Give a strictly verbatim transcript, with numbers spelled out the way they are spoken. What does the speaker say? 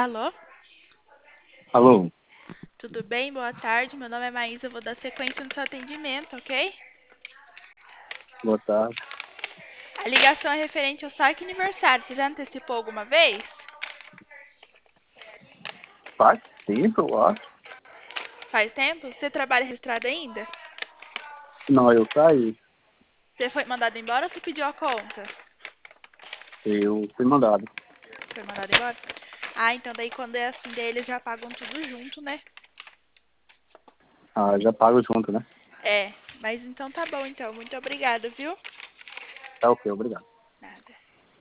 Alô? Alô? Tudo bem? Boa tarde. Meu nome é Maísa. Eu vou dar sequência no seu atendimento, ok? Boa tarde. A ligação é referente ao saque aniversário. Você já antecipou alguma vez? Faz tempo, eu acho. Faz tempo? Você trabalha registrado ainda? Não, eu saí. Você foi mandado embora ou você pediu a conta? Eu fui mandado. Foi mandado embora? Ah, então daí quando é assim, daí eles já pagam tudo junto, né? Ah, já pago junto, né? É, mas então tá bom então. Muito obrigada, viu? Tá ok, obrigado.